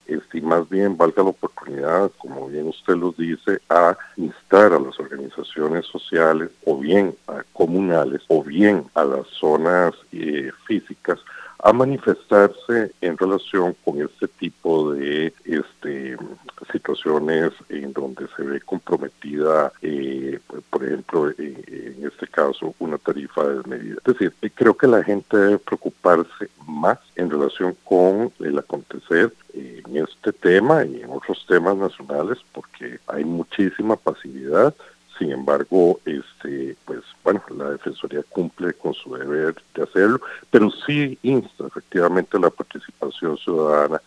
y más bien valga la oportunidad, como bien usted lo dice, a instar a las organizaciones sociales o bien a comunales o bien a las zonas físicas a manifestarse en relación con este tipo de situaciones en donde se ve comprometida, por ejemplo, en este caso, una tarifa desmedida. Es decir, creo que la gente debe preocuparse más en relación con el acontecer en este tema y en otros temas nacionales, porque hay muchísima pasividad. Sin embargo, pues bueno, la Defensoría cumple con su deber de hacerlo, pero sí insta efectivamente la participación ciudadana